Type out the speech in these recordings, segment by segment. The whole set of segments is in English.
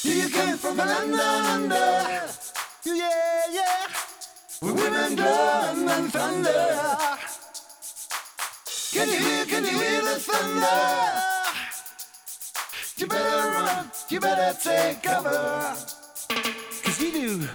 You came from a land down under. Yeah, yeah. Where women glow and men thunder. Can you hear the thunder? You better run, you better take cover. 'Cause we do.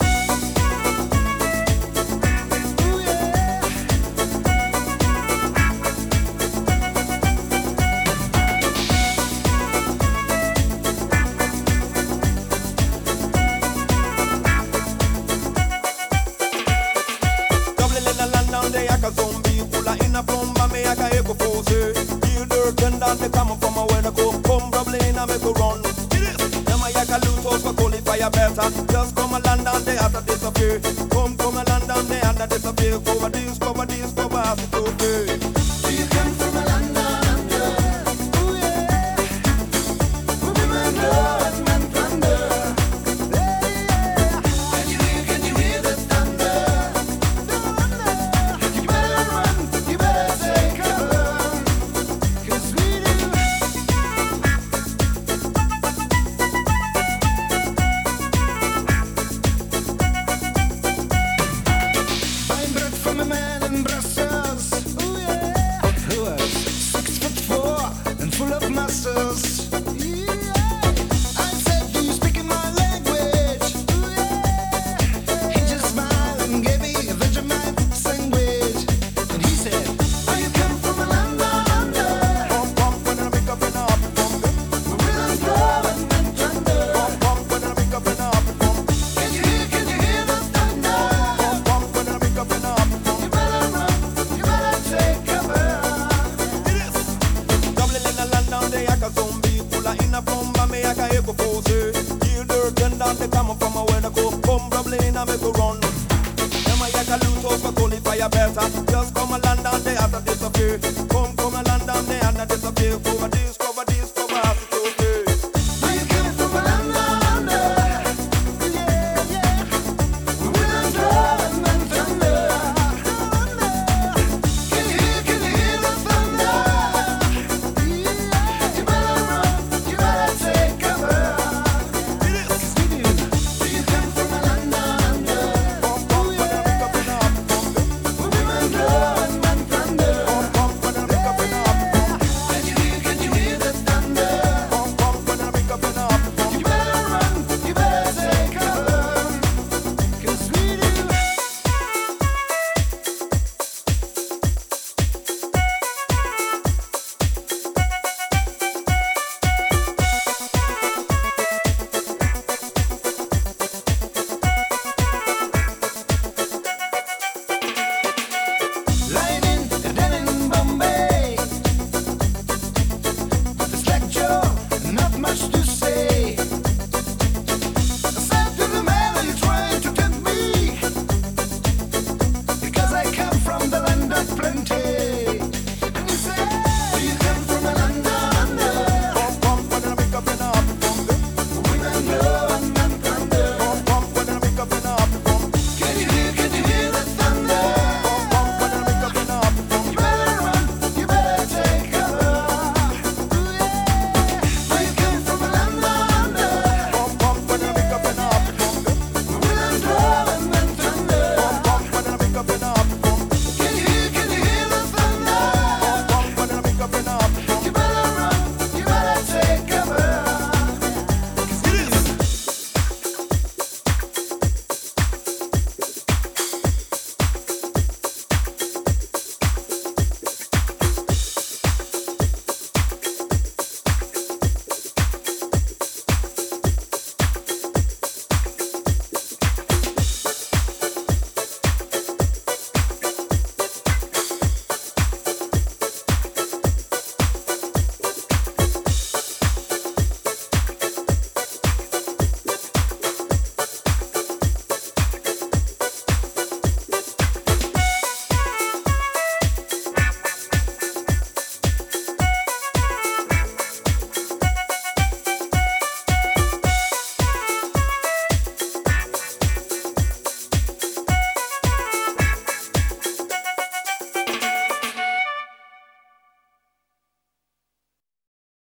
Zombie, pulla in a plomba, me I can echo force. Feel dirt and that they come from a where the coke come, probably in a make a run. Them I can lose us for qualify better. Just come a land and they have to disappear. Come a land and they have to disappear. Cover this, as it's okay. Do you come from a land down under? Ooh yeah. Where women glow and men thunder. Yeah. Can you hear the thunder? You better run, you better take cover. 'Cause we do. Fine bread from a man in Brussels. Ooh yeah. Who else? 6'4" and full of muscles. Yeah. I said, do you speak in my language? Ooh yeah. He just smiled and gave me a Vegemite sandwich. And he said, oh, you come from a land down under. Pump, when I pick up in a happy pump. Where rhythms glow and men thunder. Pump, when I pick up in a happy pump. Can you hear the thunder? Pump, when I pick up in a happy pump. You better run, you better take cover. Dublin in a land down there, I can zombie, pulla in a plomba, me I can echo force. Feel dirt and that they come from a where the coke come, probably in a make a run. Them I can lose us for qualify better. Just come a land and they have to disappear. Come a land and they have to disappear. Cover this, as it's okay. Do you come from a land down under? Yeah, yeah. Where rhythms glow and men thunder. Can you hear the thunder? Yeah. You better run, you better take cover. 'Cause we do. Do you come from a land down under? Pump, when I pick up in a happy pump. Where women glow and men thunder. Pump, when I pick up in a happy pump. Can you hear the thunder? Pump, when I pick up in a happy pump. You better run, you better take cover. 'Cause we do. Lying in a den in Bombay, with a slack jaw, not much to